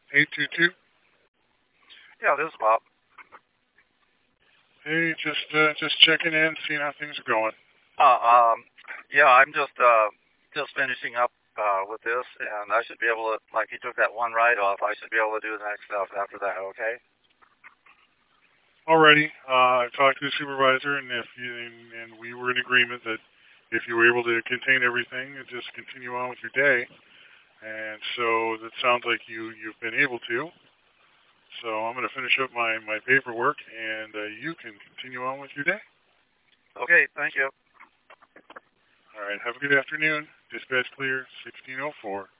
822. Yeah, this is Bob. Hey, just checking in, seeing how things are going. Uh, um, yeah, I'm just finishing up with this, and I should be able to, like, he took that one write off. I should be able to do the next stuff after that. Okay. Alrighty, I talked to the supervisor, and and we were in agreement that if you were able to contain everything, just continue on with your day. And so that sounds like you've been able to. So I'm going to finish up my paperwork, and you can continue on with your day. Okay. Thank you. All right. Have a good afternoon. Dispatch clear. 1604.